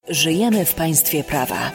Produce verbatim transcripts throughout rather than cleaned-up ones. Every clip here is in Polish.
Żyjemy w państwie prawa.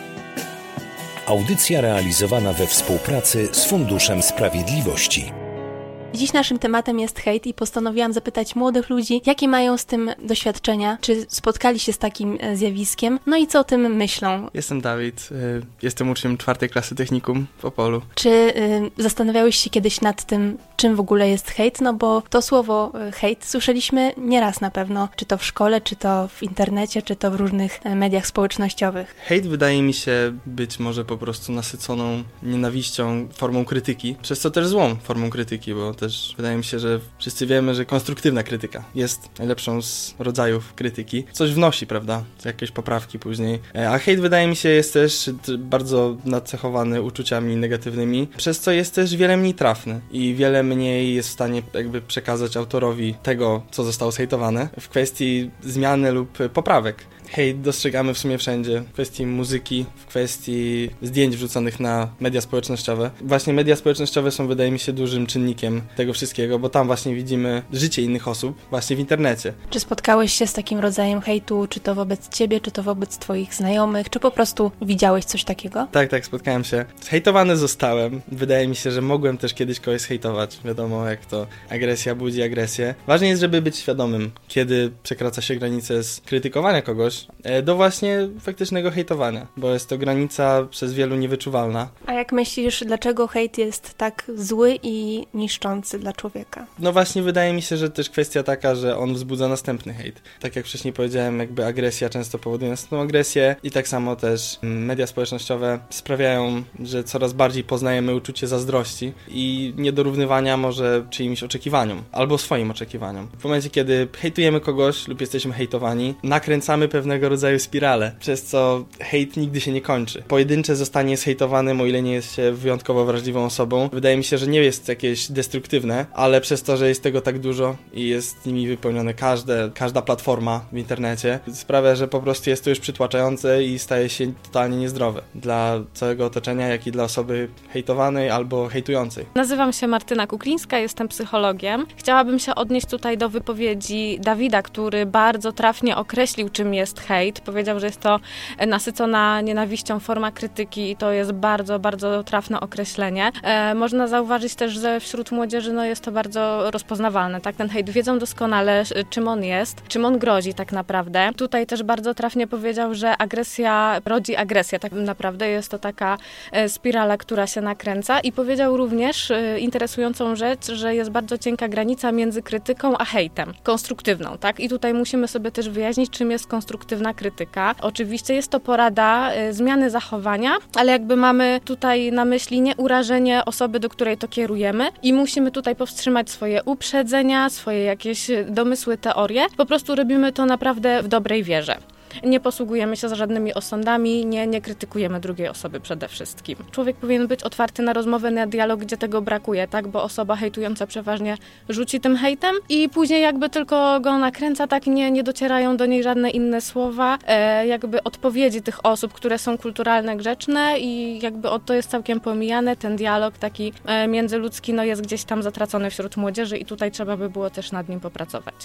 Audycja realizowana we współpracy z Funduszem Sprawiedliwości. Dziś naszym tematem jest hejt i postanowiłam zapytać młodych ludzi, jakie mają z tym doświadczenia, czy spotkali się z takim zjawiskiem, no i co o tym myślą. Jestem Dawid, jestem uczniem czwartej klasy technikum w Opolu. Czy y, zastanawiałeś się kiedyś nad tym, czym w ogóle jest hejt? No bo to słowo hejt słyszeliśmy nieraz na pewno, czy to w szkole, czy to w internecie, czy to w różnych mediach społecznościowych. Hejt wydaje mi się być może po prostu nasyconą nienawiścią formą krytyki, przez co też złą formą krytyki, bo też wydaje mi się, że wszyscy wiemy, że konstruktywna krytyka jest najlepszą z rodzajów krytyki. Coś wnosi, prawda? Jakieś poprawki później. A hejt wydaje mi się jest też bardzo nacechowany uczuciami negatywnymi, przez co jest też wiele mniej trafny i wiele mniej jest w stanie jakby przekazać autorowi tego, co zostało zhejtowane w kwestii zmiany lub poprawek. Hejt dostrzegamy w sumie wszędzie. W kwestii muzyki, w kwestii zdjęć wrzuconych na media społecznościowe. Właśnie media społecznościowe są, wydaje mi się, dużym czynnikiem tego wszystkiego, bo tam właśnie widzimy życie innych osób, właśnie w internecie. Czy spotkałeś się z takim rodzajem hejtu, czy to wobec ciebie, czy to wobec twoich znajomych, czy po prostu widziałeś coś takiego? Tak, tak, spotkałem się. Zhejtowany zostałem. Wydaje mi się, że mogłem też kiedyś kogoś zhejtować. Wiadomo, jak to agresja budzi agresję. Ważne jest, żeby być świadomym, kiedy przekracza się granicę z krytykowania kogoś do właśnie faktycznego hejtowania, bo jest to granica przez wielu niewyczuwalna. A jak myślisz, dlaczego hejt jest tak zły i niszczący dla człowieka? No właśnie wydaje mi się, że też kwestia taka, że on wzbudza następny hejt. Tak jak wcześniej powiedziałem, jakby agresja często powoduje następną agresję i tak samo też media społecznościowe sprawiają, że coraz bardziej poznajemy uczucie zazdrości i niedorównywania może czyimś oczekiwaniom, albo swoim oczekiwaniom. W momencie, kiedy hejtujemy kogoś lub jesteśmy hejtowani, nakręcamy pewnego rodzaju spirale, przez co hejt nigdy się nie kończy. Pojedyncze zostanie zhejtowanym, o ile nie jest się wyjątkowo wrażliwą osobą. Wydaje mi się, że nie jest jakieś destruktywne, ale przez to, że jest tego tak dużo i jest nimi wypełnione każde, każda platforma w internecie, sprawia, że po prostu jest to już przytłaczające i staje się totalnie niezdrowe dla całego otoczenia, jak i dla osoby hejtowanej albo hejtującej. Nazywam się Martyna Kuklińska, jestem psychologiem. Chciałabym się odnieść tutaj do wypowiedzi Dawida, który bardzo trafnie określił, czym jest hejt. Powiedział, że jest to nasycona nienawiścią forma krytyki i to jest bardzo, bardzo trafne określenie. E, można zauważyć też, że wśród młodzieży no, jest to bardzo rozpoznawalne. Tak? Ten hejt wiedzą doskonale, czym on jest, czym on grozi tak naprawdę. Tutaj też bardzo trafnie powiedział, że agresja rodzi agresję. Tak naprawdę jest to taka spirala, która się nakręca i powiedział również e, interesującą rzecz, że jest bardzo cienka granica między krytyką a hejtem. Konstruktywną, tak? I tutaj musimy sobie też wyjaśnić, czym jest konstruktywna krytyka. Oczywiście jest to porada y, zmiany zachowania, ale jakby mamy tutaj na myśli nie urażenie osoby, do której to kierujemy i musimy tutaj powstrzymać swoje uprzedzenia, swoje jakieś domysły, teorie. Po prostu robimy to naprawdę w dobrej wierze. Nie posługujemy się za żadnymi osądami, nie, nie krytykujemy drugiej osoby przede wszystkim. Człowiek powinien być otwarty na rozmowę, na dialog, gdzie tego brakuje, tak? Bo osoba hejtująca przeważnie rzuci tym hejtem i później jakby tylko go nakręca, tak? Nie, nie docierają do niej żadne inne słowa, e, jakby odpowiedzi tych osób, które są kulturalne, grzeczne i jakby o, to jest całkiem pomijane. Ten dialog taki e, międzyludzki no, jest gdzieś tam zatracony wśród młodzieży i tutaj trzeba by było też nad nim popracować.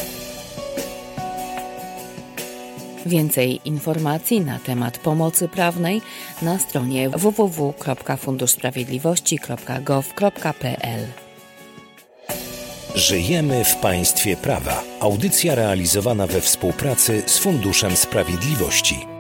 Więcej informacji na temat pomocy prawnej na stronie w w w kropka fundusz sprawiedliwości kropka gov kropka p l. Żyjemy w państwie prawa. Audycja realizowana we współpracy z Funduszem Sprawiedliwości.